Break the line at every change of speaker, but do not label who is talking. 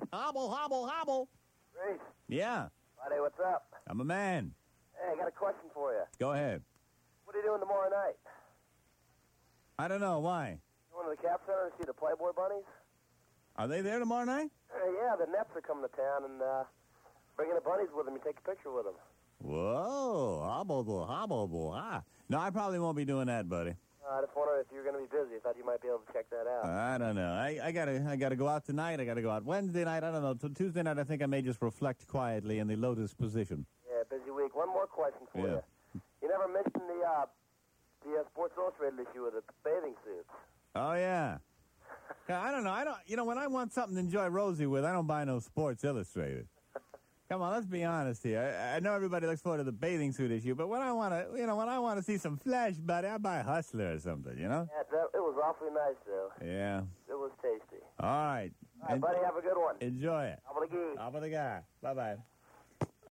Hobble, hobble, hobble.
Reese,
Yeah,
Friday, what's up?
I'm a man.
Hey, I got a question for you.
Go ahead.
What are you doing tomorrow night?
I don't know. Why?
Going to the Cap Center to see the Playboy Bunnies?
Are they there tomorrow night?
Yeah, the Nets are coming to town and bringing the bunnies with them and take a picture with them.
Whoa, hobble, hobble, ah. No, I probably won't be doing that, buddy.
I just wondered if you were going to be busy. I thought you might be able to check that out.
I don't know. I gotta go out tonight. I gotta go out Wednesday night. I don't know. Till Tuesday night, I think I may just reflect quietly in the lotus position.
Yeah, busy week. One more question for
Yeah.
you. You never mentioned the Sports Illustrated issue with the bathing suits.
Oh yeah. Yeah, I don't know. You know, when I want something to enjoy Rosie with, I don't buy no Sports Illustrated. Come on, let's be honest here. I know everybody looks forward to the bathing suit issue, but when I want to see some flesh, buddy, I buy Hustler or something, you know?
Yeah, it was awfully nice, though.
Yeah.
It was tasty.
All right.
All right, buddy, have a good one.
Enjoy it.
How about a gee?
Top of the guy. Bye-bye.